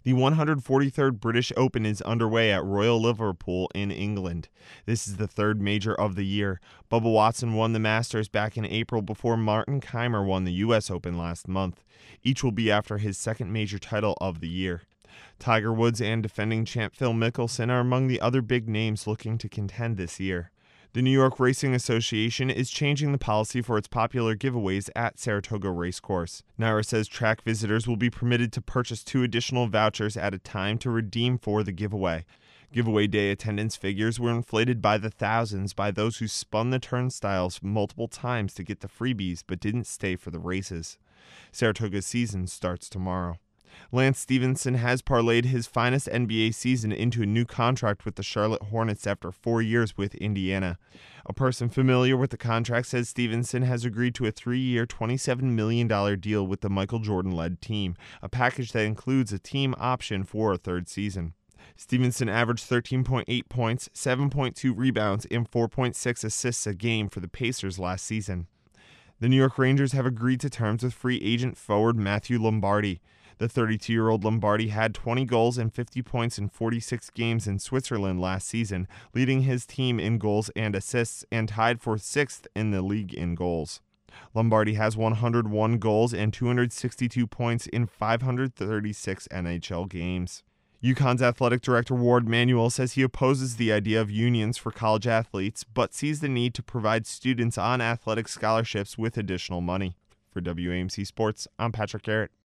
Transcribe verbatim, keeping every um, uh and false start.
The one hundred forty-third British Open is underway at Royal Liverpool in England. This is the third major of the year. Bubba Watson won the Masters back in April before Martin Kaymer won the U S Open last month. Each will be after his second major title of the year. Tiger Woods and defending champ Phil Mickelson are among the other big names looking to contend this year. The New York Racing Association is changing the policy for its popular giveaways at Saratoga Racecourse. NYRA says track visitors will be permitted to purchase two additional vouchers at a time to redeem for the giveaway. Giveaway day attendance figures were inflated by the thousands by those who spun the turnstiles multiple times to get the freebies but didn't stay for the races. Saratoga's season starts tomorrow. Lance Stephenson has parlayed his finest N B A season into a new contract with the Charlotte Hornets after four years with Indiana. A person familiar with the contract says Stephenson has agreed to a three-year, twenty-seven million dollars deal with the Michael Jordan-led team, a package that includes a team option for a third season. Stephenson averaged thirteen point eight points, seven point two rebounds, and four point six assists a game for the Pacers last season. The New York Rangers have agreed to terms with free agent forward Matthew Lombardi. The thirty-two-year-old Lombardi had twenty goals and fifty points in forty-six games in Switzerland last season, leading his team in goals and assists and tied for sixth in the league in goals. Lombardi has one hundred one goals and two hundred sixty-two points in five hundred thirty-six N H L games. UConn's athletic director Ward Manuel says he opposes the idea of unions for college athletes, but sees the need to provide students on athletic scholarships with additional money. For W A M C Sports, I'm Patrick Garrett.